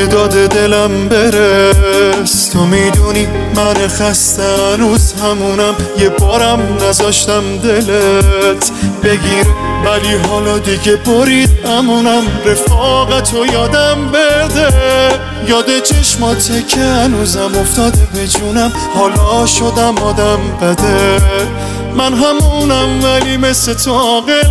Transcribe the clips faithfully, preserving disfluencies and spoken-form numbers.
داده دلم برس. تو میدونی من خسته هنوز همونم، یه بارم نذاشتم دلت بگیر، ولی حالا دیگه برید امونم. رفاقتو یادم بده، یاد چشمات که هنوزم افتاده به جونم. حالا شدم آدم بده، من همونم ولی مثل تو عاقل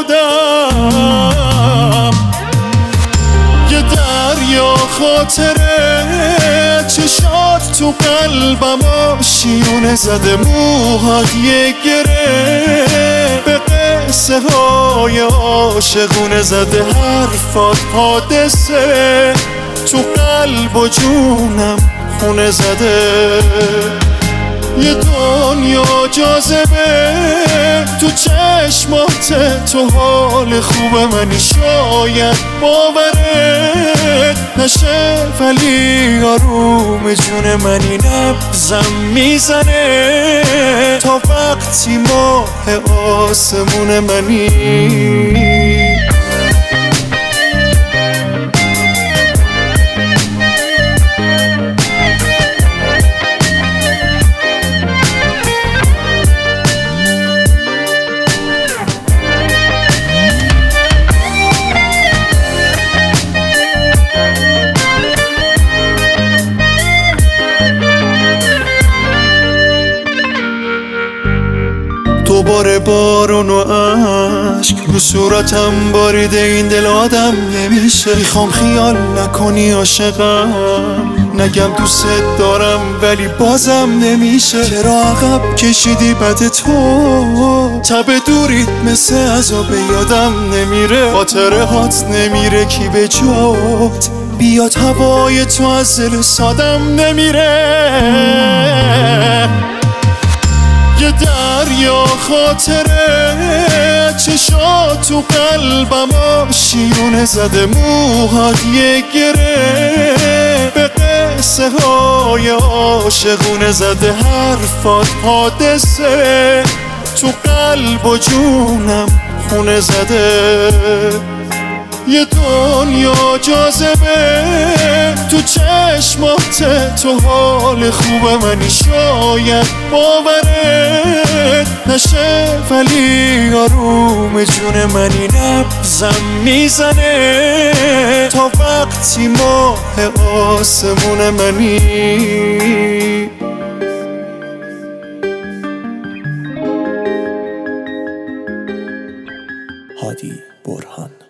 نبودم. یه دریا خاطره چشات تو قلبم آشیونه زده، موهات یه گره به قصه های عاشقونه زده، حرفات حادثه تو قلب و جونم خونه زده. یه دنیا جاذبه تو چشمات، تو حال خوب منی، شاید باورت نشه ولی آروم جون منی. نبضم میزنه تا وقتی ماه آسمون منی. دوباره بارون و عشق رو صورتم باریده، این دل آدم نمیشه. میخوام خیال نکنی عاشقم، نگم دوست دارم ولی بازم نمیشه. چرا عقب کشیدی بعد تو؟ تب دوریت مثل عذاب یادم نمیره، خاطره هات نمیره کی به جات بیاد. هوای تو از دل سادم نمیره. یه دریا خاطره چشات تو قلبم آشیونه زده، موهات یه گره به قصه های عاشقونه زده، حرفات حادثه تو قلب و جونم خونه زده. یه دنیا جاذبه تو چشمات، تو حال خوب منی، شاید باورت نشه ولی آروم جون منی. نبضم میزنه تا وقتی ماه آسمون منی. هادی برهان.